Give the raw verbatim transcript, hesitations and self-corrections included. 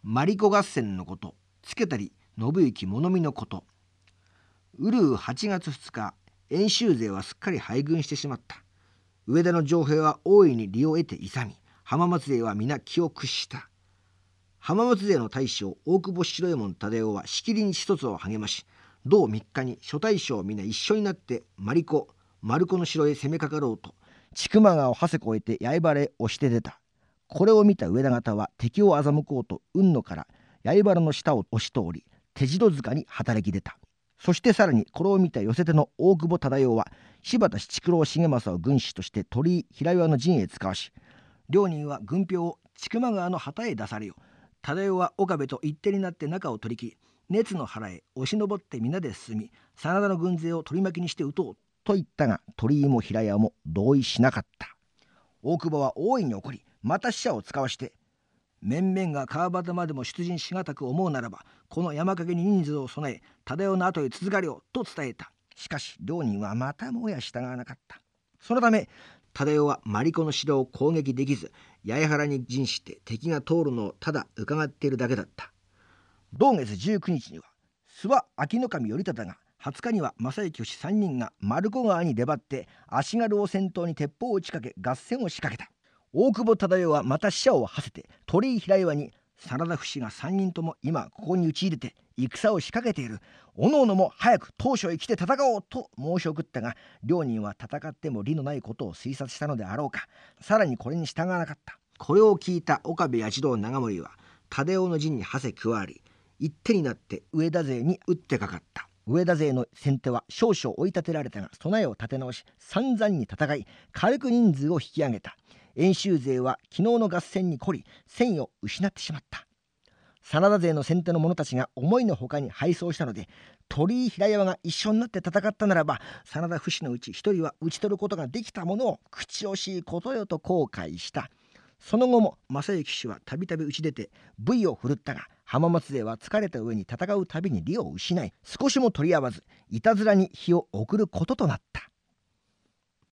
マリコ合戦のこと、つけたり信行物見のこと。うるうはちがつふつか、遠州勢はすっかり敗軍してしまった。上田の城兵は大いに利を得て勇み、浜松勢は皆気を屈した。浜松勢の大将大久保白右衛門忠世はしきりに一つを励まし、同みっかに諸大将皆一緒になって丸子丸子の城へ攻めかかろうと、千曲川を長谷越えて刃原へ押して出た。これを見た上田方は敵を欺こうと雲野から刃原の下を押し通り、手代塚に働き出た。そしてさらにこれを見た寄せ手の大久保忠世は柴田七九郎重政を軍師として鳥居平岩の陣へ使わし、両人は軍兵を千曲川の旗へ出されよ。忠世は岡部と一手になって中を取り切り、熱の原へ押し上って皆で進み、真田の軍勢を取り巻きにして撃とうと言ったが、鳥居も平岩も同意しなかった。大久保は大いに怒り、また使者を使わして、面々が川端までも出陣しがたく思うならば、この山陰に人数を備え忠世の後へ続かれよと伝えた。しかし両人はまたもや従わなかった。そのため忠世は丸子の城を攻撃できず、八重原に陣して敵が通るのをただ伺っているだけだった。同月じゅうくにちには諏訪秋守頼忠が、はつかには正行氏さんにんが丸子川に出張って足軽を先頭に鉄砲を打ちかけ合戦を仕掛けた。大久保忠世はまた使者を馳せて鳥居平岩に、真田不死がさんにんとも今ここに討ち入れて戦を仕掛けている。おのおのも早く当初へ来て戦おうと申し送ったが、両人は戦っても利のないことを推察したのであろうか、さらにこれに従わなかった。これを聞いた岡部八郎長盛は忠世の陣に馳せ加わり、一手になって上田勢に打ってかかった。上田勢の先手は少々追い立てられたが、備えを立て直し散々に戦い、軽く人数を引き上げた。遠州勢は昨日の合戦に懲り、戦意を失ってしまった。真田勢の先手の者たちが思いのほかに敗走したので、鳥居平岩が一緒になって戦ったならば、真田不死のうち一人は討ち取ることができたものを口惜しいことよと後悔した。その後も正行氏はたびたび打ち出て武威を振るったが、浜松勢は疲れた上に戦うたびに利を失い、少しも取り合わずいたずらに日を送ることとなった。